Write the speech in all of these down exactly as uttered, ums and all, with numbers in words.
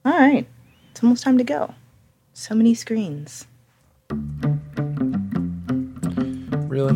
All right. It's almost time to go. So many screens. Really?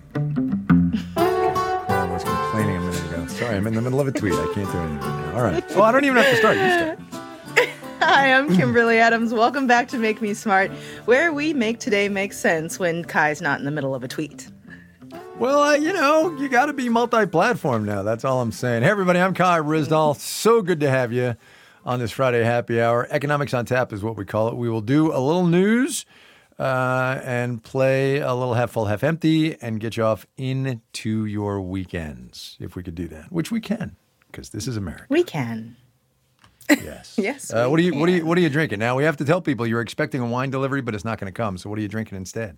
I was complaining a minute ago. Sorry, I'm in the middle of a tweet. I can't do anything now. All right. Oh, I don't even have to start. You start. Hi, I'm Kimberly Adams. Welcome back to Make Me Smart, where we make today make sense when Kai's not in the middle of a tweet. Well, uh, you know, you got to be multi-platform now. That's all I'm saying. Hey, everybody, I'm Kai Ryssdal. So good to have you on this Friday happy hour. Economics on Tap is what we call it. We will do a little news uh, and play a little half full, half empty and get you off into your weekends, if we could do that, which we can, because this is America. We can. Yes. Yes. Uh, what are you? What are you? What are you drinking? Now we have to tell people you're expecting a wine delivery, but it's not going to come. So what are you drinking instead?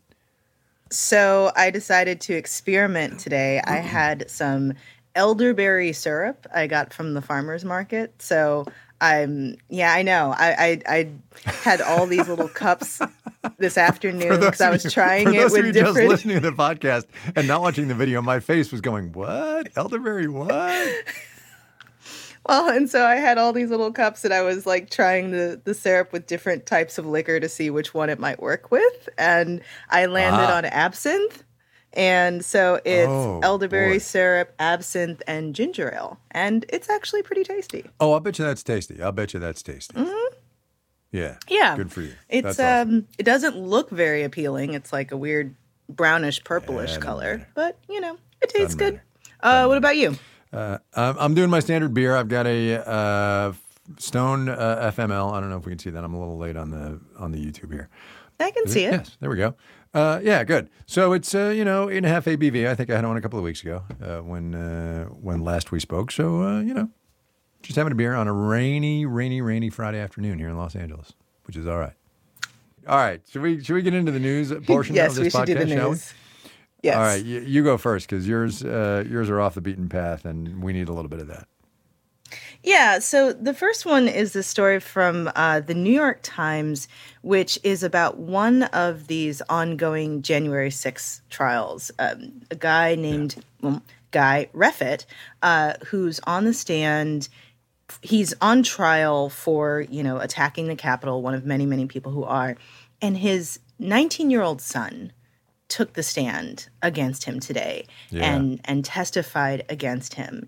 So I decided to experiment today. I had some elderberry syrup I got from the farmer's market. So I'm, yeah, I know. I I, I had all these little cups this afternoon because I was you, trying for it those with of you different. just listening to the podcast and not watching the video, my face was going, "What? Elderberry? What?" Well, and so I had all these little cups and I was like trying the, the syrup with different types of liquor to see which one it might work with. And I landed Ah. on absinthe. And so it's Oh, elderberry boy. syrup, absinthe, and ginger ale. And it's actually pretty tasty. Oh, I'll bet you that's tasty. I'll bet you that's tasty. Mm-hmm. Yeah. Yeah. Good for you. It's That's awesome. um it doesn't look very appealing. It's like a weird brownish purplish Yeah, it doesn't color. matter. But, you know, it tastes Doesn't good. matter. Uh what about you? Uh, I'm I'm doing my standard beer. I've got a uh, Stone uh, F M L. I don't know if we can see that. I'm a little late on the on the YouTube here. I can Is see it. Yes, there we go. Uh, yeah, good. So it's uh, you know eight and a half A B V. I think I had one a couple of weeks ago uh, when uh, when last we spoke. So uh, you know, just having a beer on a rainy, rainy, rainy Friday afternoon here in Los Angeles, which is all right. All right, should we should we get into the news portion Yes, of this we should podcast? do the Shall we? news. Yes. All right, you, you go first because yours uh, yours are off the beaten path, and we need a little bit of that. Yeah, so the first one is the story from uh, the New York Times, which is about one of these ongoing January sixth trials. Um, a guy named well, Guy Reffitt, uh, who's on the stand. He's on trial for, you know, attacking the Capitol, one of many, many people who are. And his nineteen-year-old son took the stand against him today Yeah. and and testified against him.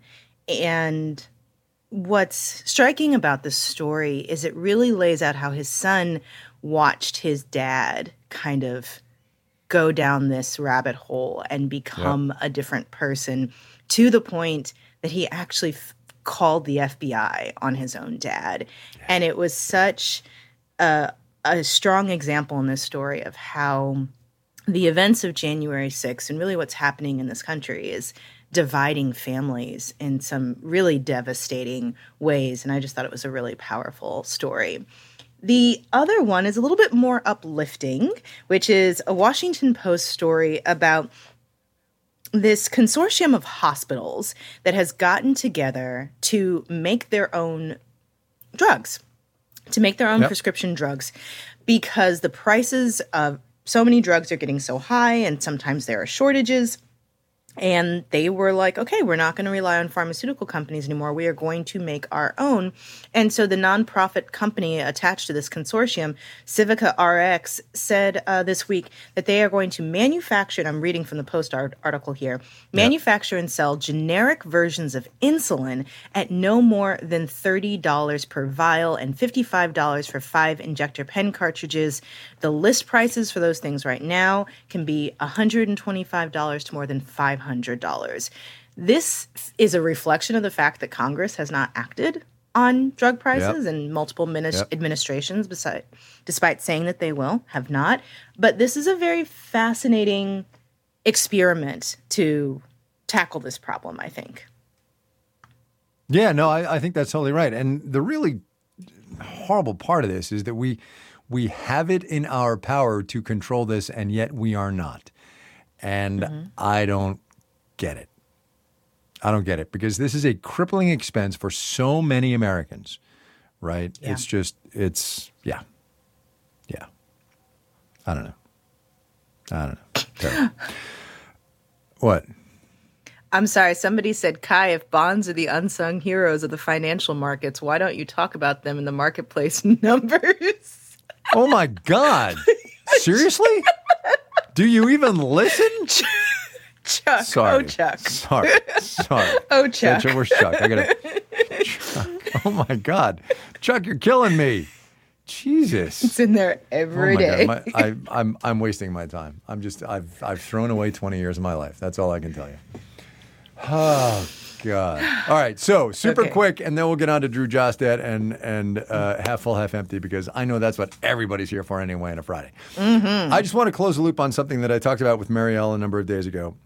And what's striking about this story is it really lays out how his son watched his dad kind of go down this rabbit hole and become a different person to the point that he actually f- called the F B I on his own dad. And it was such a, a strong example in this story of how the events of January sixth and really what's happening in this country is dividing families in some really devastating ways. And I just thought it was a really powerful story. The other one is a little bit more uplifting, which is a Washington Post story about this consortium of hospitals that has gotten together to make their own drugs, to make their own Yep. prescription drugs, because the prices of so many drugs are getting so high and sometimes there are shortages. And they were like, okay, we're not going to rely on pharmaceutical companies anymore. We are going to make our own. And so the nonprofit company attached to this consortium, Civica R X, said uh, this week that they are going to manufacture, and I'm reading from the Post art- article here, manufacture and sell generic versions of insulin at no more than thirty dollars per vial and fifty-five dollars for five injector pen cartridges. The list prices for those things right now can be one hundred twenty-five dollars to more than five hundred dollars. This is a reflection of the fact that Congress has not acted on drug prices, Yep. and multiple minis- Yep. administrations, beside, despite saying that they will, have not. But this is a very fascinating experiment to tackle this problem, I think. Yeah, no, I, I think that's totally right. And the really horrible part of this is that we we have it in our power to control this, and yet we are not. And Mm-hmm. I don't get it. I don't get it because this is a crippling expense for so many Americans, right? Yeah. It's just, it's, yeah. Yeah. I don't know. I don't know. Terrible. What? I'm sorry, somebody said, Kai, if bonds are the unsung heroes of the financial markets, why don't you talk about them in the marketplace numbers? Oh, my God. Seriously? Do you even listen? Chuck. Sorry. Oh, Chuck. Sorry. Sorry. Oh, Chuck. Where's Chuck? I gotta. Chuck. Oh, my God. Chuck, you're killing me. Jesus. It's in there every oh my day. God. My, I, I'm I'm wasting my time. I'm just I've I've thrown away twenty years of my life. That's all I can tell you. Oh God. All right. So super Okay. quick, and then we'll get on to Drew Jostad and and uh, half full, half empty, because I know that's what everybody's here for anyway on a Friday. Mm-hmm. I just want to close the loop on something that I talked about with Marielle a number of days ago,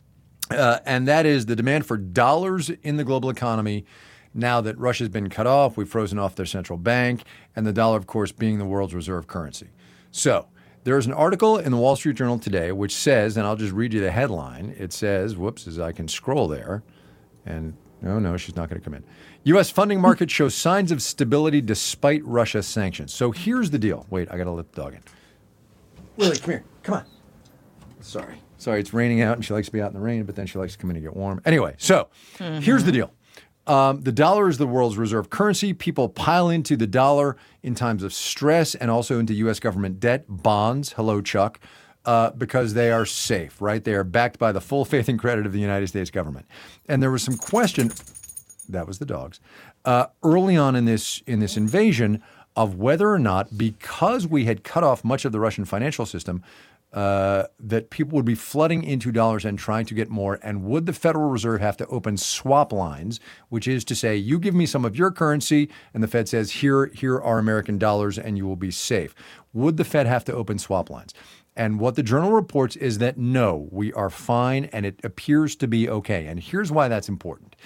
uh, and that is the demand for dollars in the global economy. Now that Russia's been cut off, we've frozen off their central bank, and the dollar, of course, being the world's reserve currency. So there's an article in the Wall Street Journal today which says, and I'll just read you the headline. It says, whoops, as I can scroll there, and no, no, she's not going to come in. U S funding market shows signs of stability despite Russia sanctions. So here's the deal. Wait, I got to let the dog in. Lily, come here. Come on. Sorry. Sorry, it's raining out, and she likes to be out in the rain, but then she likes to come in and get warm. Anyway, so mm-hmm. here's the deal. Um, the dollar is the world's reserve currency. People pile into the dollar in times of stress and also into U S government debt, bonds, hello, Chuck, uh, because they are safe, right? They are backed by the full faith and credit of the United States government. And there was some question, that was the dogs, uh, early on in this in this invasion of whether or not, because we had cut off much of the Russian financial system, Uh, that people would be flooding into dollars and trying to get more. And would the Federal Reserve have to open swap lines, which is to say, you give me some of your currency, and the Fed says, here, here are American dollars, and you will be safe. Would the Fed have to open swap lines? And what the Journal reports is that no, we are fine, and it appears to be okay. And here's why that's important.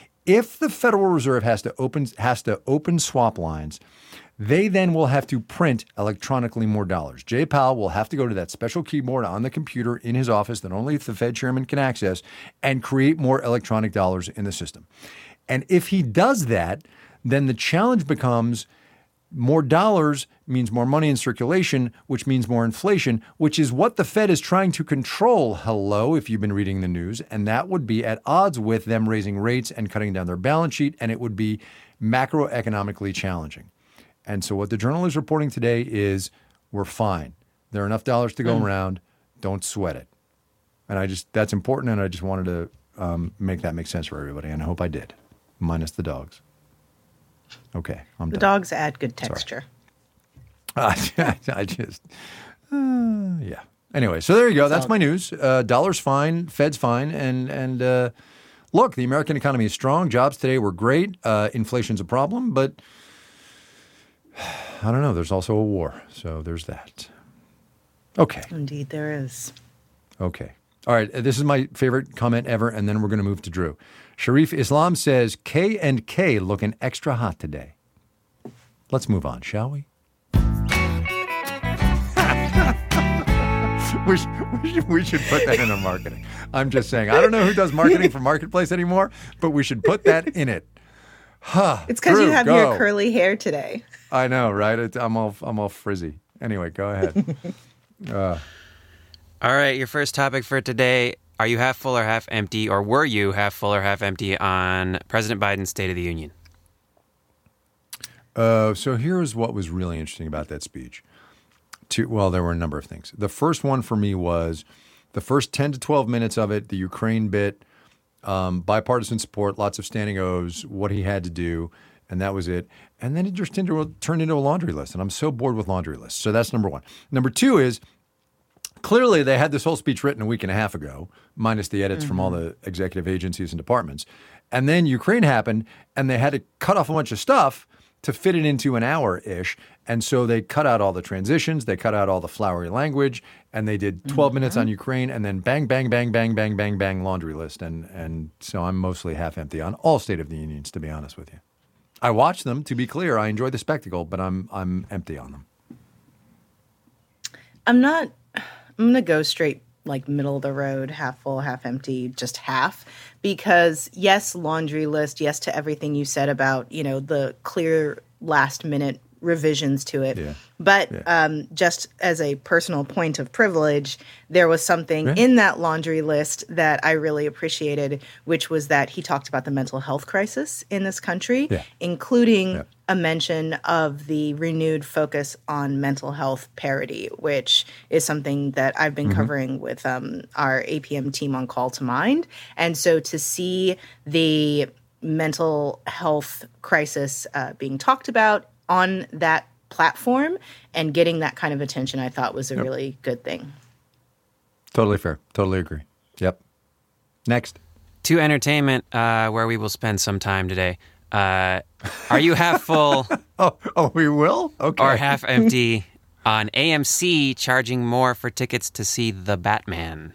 If the Federal Reserve has to open has to open swap lines, they then will have to print electronically more dollars. Jay Powell will have to go to that special keyboard on the computer in his office that only the Fed chairman can access and create more electronic dollars in the system. And if he does that, then the challenge becomes more dollars means more money in circulation, which means more inflation, which is what the Fed is trying to control. Hello, if you've been reading the news. And that would be at odds with them raising rates and cutting down their balance sheet, and it would be macroeconomically challenging. And so what the Journal is reporting today is we're fine. There are enough dollars to go mm. around. Don't sweat it. And I just, that's important. And I just wanted to um, make that make sense for everybody. And I hope I did, minus the dogs. Okay, I'm the done. Dogs add good texture. Uh, I just, uh, yeah. Anyway, so there you go. That's my news. Uh, dollar's fine. Fed's fine. And, and uh, look, the American economy is strong. Jobs today were great. Uh, inflation's a problem, but I don't know. There's also a war. So there's that. Okay. Indeed, there is. Okay. All right. This is my favorite comment ever, and then we're going to move to Drew. Sharif Islam says, K and K looking extra hot today. Let's move on, shall we? we, should, we, should, we should put that in our marketing. I'm just saying. I don't know who does marketing for Marketplace anymore, but we should put that in it. Huh. It's because you have go. your curly hair today. I know, right? It, I'm all I'm all frizzy. Anyway, go ahead. uh, all right, your first topic for today. Are you half full or half empty, or were you half full or half empty on President Biden's State of the Union? Uh, so here's what was really interesting about that speech. Two, well, there were a number of things. The first one for me was the first ten to twelve minutes of it, the Ukraine bit, um, bipartisan support, lots of standing O's, what he had to do, and that was it. And then it just turned into, a, turned into a laundry list, and I'm so bored with laundry lists. So that's number one. Number two is clearly they had this whole speech written a week and a half ago, minus the edits mm-hmm. from all the executive agencies and departments. And then Ukraine happened, and they had to cut off a bunch of stuff to fit it into an hour-ish. And so they cut out all the transitions, they cut out all the flowery language, and they did twelve mm-hmm. minutes on Ukraine, and then bang, bang, bang, bang, bang, bang, bang, laundry list. And and so I'm mostly half empty on all State of the Unions, to be honest with you. I watch them, to be clear. I enjoy the spectacle, but I'm I'm empty on them. I'm not, I'm going to go straight like middle of the road, half full, half empty, just half. Because yes, laundry list, yes to everything you said about, you know, the clear last minute revisions to it. Yeah. But Yeah. um, just as a personal point of privilege, there was something Yeah. in that laundry list that I really appreciated, which was that he talked about the mental health crisis in this country, Yeah. including Yeah. a mention of the renewed focus on mental health parity, which is something that I've been Mm-hmm. covering with um, our A P M team on Call to Mind. And so to see the mental health crisis uh, being talked about on that platform and getting that kind of attention, I thought was a really good thing. Totally fair. Totally agree. Yep. Next. To entertainment, uh, where we will spend some time today. Uh, are you half full Oh, oh, we will? Okay. or half empty on A M C charging more for tickets to see The Batman?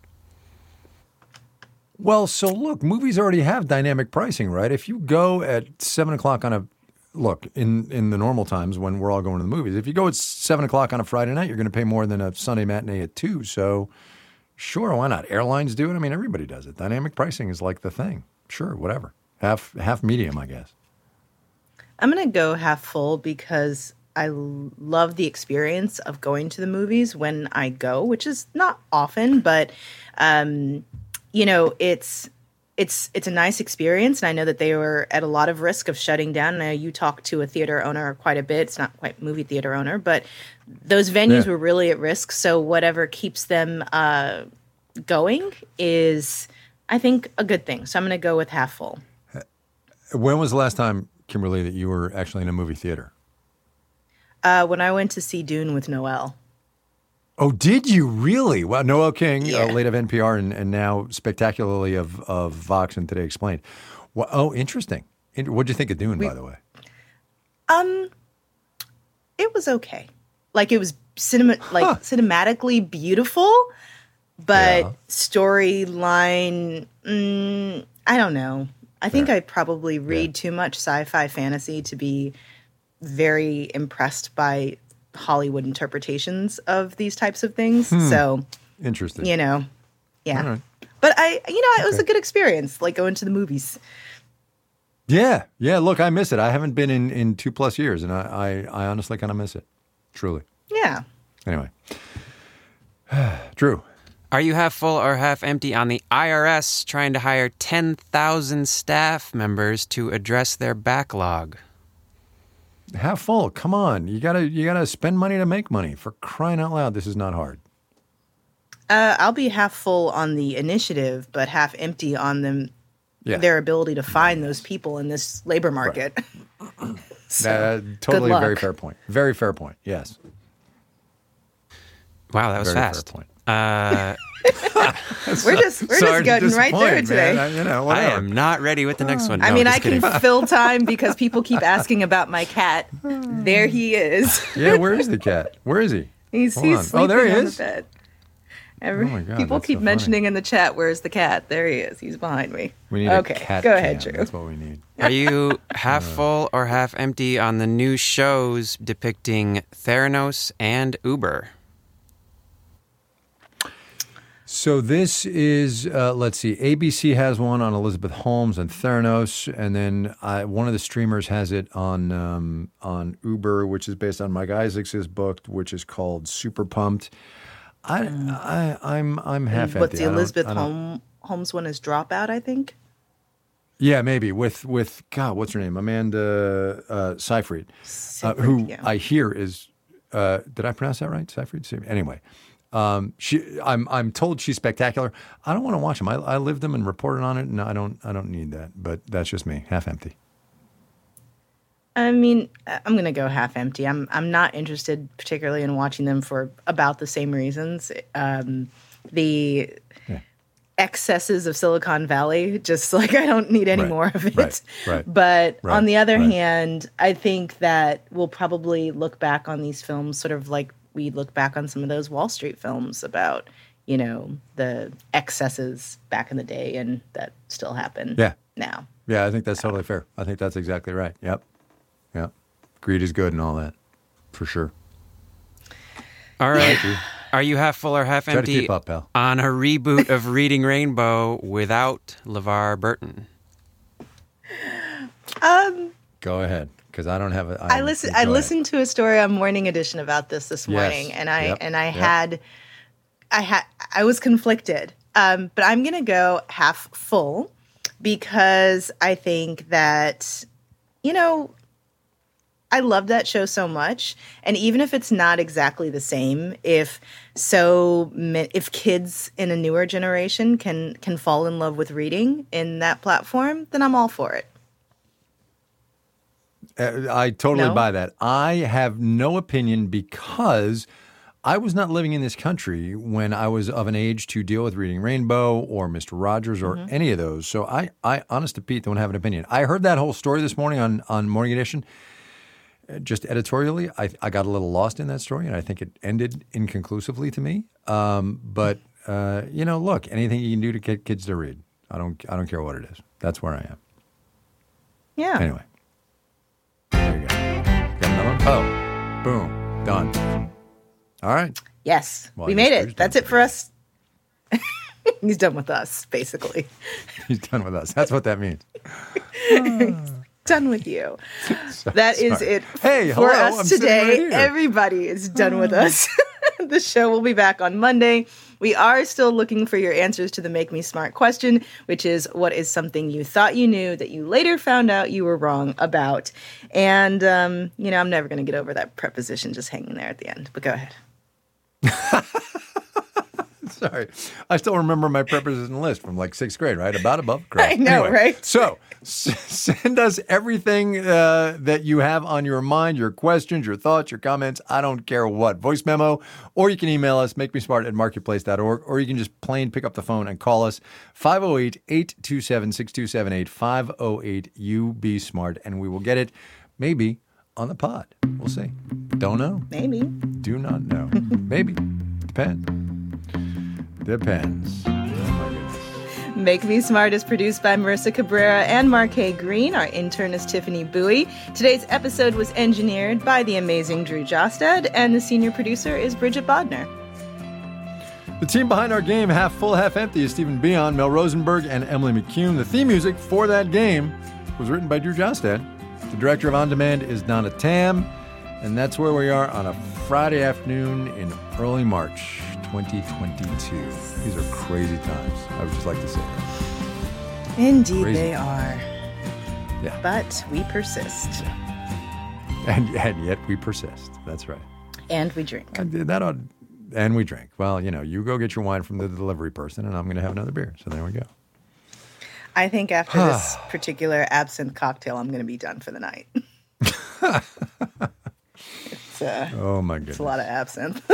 Well, so look, movies already have dynamic pricing, right? If you go at seven o'clock on a look in in the normal times when we're all going to the movies, if you go at seven o'clock on a Friday night, you're going to pay more than a Sunday matinee at two. So, sure, why not? Airlines do it. I mean, everybody does it. Dynamic pricing is like the thing. Sure, whatever. Half half medium, I guess. I'm going to go half full because I l- love the experience of going to the movies when I go, which is not often, but um, you know, it's it's it's a nice experience, and I know that they were at a lot of risk of shutting down. And I know you talk to a theater owner quite a bit. It's not quite movie theater owner, but those venues Yeah. were really at risk. So whatever keeps them uh, going is, I think, a good thing. So I'm going to go with half full. When was the last time, Kimberly, that you were actually in a movie theater? Uh, when I went to see Dune with Noelle. Oh, did you really? Well, Noel King, Yeah. uh, late of N P R and, and now spectacularly of, of Vox and Today Explained. Well, oh, interesting. In- What'd you think of Dune, by the way? Um, it was okay. Like it was cinema, like Huh. cinematically beautiful, but Yeah. storyline, mm, I don't know. I think Fair. I probably read too much sci-fi fantasy to be very impressed by Hollywood interpretations of these types of things. So, Interesting. you know, yeah. All right. But I, you know, it was Okay. a good experience, like going to the movies. Yeah, yeah. Look, I miss it. I haven't been in, in two plus years, and I, I, I honestly kind of miss it. Truly. Yeah. Anyway, Drew. Are you half full or half empty on the I R S trying to hire ten thousand staff members to address their backlog? Half full. Come on, you gotta you gotta spend money to make money. For crying out loud, this is not hard. Uh, I'll be half full on the initiative, but half empty on them, Yeah, their ability to find those people in this labor market. So, Uh, totally a very luck. fair point. Very fair point. Yes, Wow, that was very fast. fair point. Uh, we're just we're Sorry just to getting right through disappoint, it today. man. I, you know, I whatever. am not ready with the next one. I No, mean, just I can kidding. fill time because people keep asking about my cat. There he is. Yeah, where is the cat? Where is he? He's Hold he's on. sleeping Oh, there he on is. the bed. Every, Oh my God, people that's keep so funny. mentioning in the chat, "Where's the cat?" There he is. He's behind me. We need okay, a cat go ahead, cam. Drew. That's what we need. Are you half full or half empty on the new shows depicting Theranos and Uber? So this is, uh, let's see, A B C has one on Elizabeth Holmes and Theranos, and then I, one of the streamers has it on um, on Uber, which is based on Mike Isaacs' book, which is called Super Pumped. I, I I'm I'm half empty. What's the I don't- Elizabeth I don't- Holmes Holmes one is Dropout, I think. Yeah, maybe with with God, what's her name? Amanda uh, Seyfried, uh, Seyfried, who yeah. I hear is. Uh, did I pronounce that right? Seyfried. Seyfried? Anyway, um, she. I'm I'm told she's spectacular. I don't want to watch them. I, I lived them and reported on it, and I don't I don't need that. But that's just me. Half empty. I mean, I'm going to go half empty. I'm I'm not interested particularly in watching them for about the same reasons. Um, the Yeah. excesses of Silicon Valley, just like I don't need any Right, more of it. right, right, but right, on the other right. hand, I think that we'll probably look back on these films sort of like we look back on some of those Wall Street films about, you know, the excesses back in the day and that still happen Yeah. now. Yeah, I think that's totally fair. I think that's exactly right. Yep. Yep. Greed is good and all that, for sure. All right. Are you half full or half Try to empty keep up, pal. on a reboot of Reading Rainbow without LeVar Burton? Um, Go ahead. because I don't have a. I listened. I listened to a story on Morning Edition about this this morning, Yes. and I Yep. and I Yep. had, I had, I was conflicted. Um, but I'm gonna go half full because I think that, you know, I love that show so much, and even if it's not exactly the same, if so, ma- if kids in a newer generation can can fall in love with reading in that platform, then I'm all for it. Uh, I totally No? buy that. I have no opinion because I was not living in this country when I was of an age to deal with Reading Rainbow or Mister Rogers or any of those. So I, I, honest to Pete, don't have an opinion. I heard that whole story this morning on, on Morning Edition. Uh, Just editorially, I, I got a little lost in that story, and I think it ended inconclusively to me. Um, but uh, you know, look, anything you can do to get kids to read, I don't, I don't care what it is. That's where I am. Yeah. Anyway, there you go. Got another one? Oh, boom, done. All right. Yes, Well, we I made guess it. Drew's That's done it for us. He's done with us, basically. He's done with us. That's what that means. Done with you. That is Sorry. it Hey, for hello, us I'm sitting today. right here. Everybody is done with us. The show will be back on Monday. We are still looking for your answers to the Make Me Smart question, which is what is something you thought you knew that you later found out you were wrong about? And, um, you know, I'm never going to get over that preposition just hanging there at the end, but go ahead. Sorry. I still remember my preposition list from like sixth grade, right? About, above, correct. I know, right? So s- send us everything uh, that you have on your mind, your questions, your thoughts, your comments. I don't care what. Voice memo, or you can email us, make me smart at marketplace dot org, or you can just plain pick up the phone and call us five oh eight, eight two seven, six two seven eight, five oh eight, you be smart, and we will get it maybe on the pod. We'll see. Don't know. Maybe. Do not know. Maybe. Depends. Depends. Oh my goodness. Make Me Smart is produced by Marissa Cabrera and Marquet Green. Our intern is Tiffany Bowie. Today's episode was engineered by the amazing Drew Jostad, and the senior producer is Bridget Bodner. The team behind our game, Half Full, Half Empty, is Stephen Bion, Mel Rosenberg, and Emily McCune. The theme music for that game was written by Drew Jostad. The director of On Demand is Donna Tam. And that's where we are on a Friday afternoon in early March twenty twenty-two. These are crazy times. I would just like to say that. Indeed, Crazy. they are. Yeah. But we persist. And, and yet we persist. That's right. And we drink. And that ought, and we drink. Well, you know, you go get your wine from the delivery person, and I'm going to have another beer. So there we go. I think after this particular absinthe cocktail, I'm going to be done for the night. it's, uh, Oh, my goodness. it's a lot of absinthe.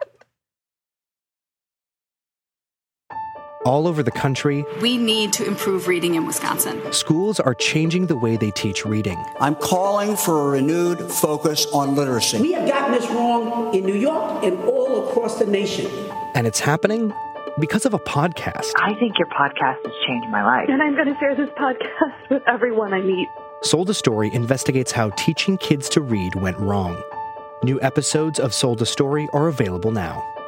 All over the country, We need to improve reading in Wisconsin. schools are changing the way they teach reading. I'm calling for a renewed focus on literacy. We have gotten this wrong in New York and all across the nation. And it's happening because of a podcast. I think your podcast has changed my life. And I'm going to share this podcast with everyone I meet. Sold a Story investigates how teaching kids to read went wrong. New episodes of Sold a Story are available now.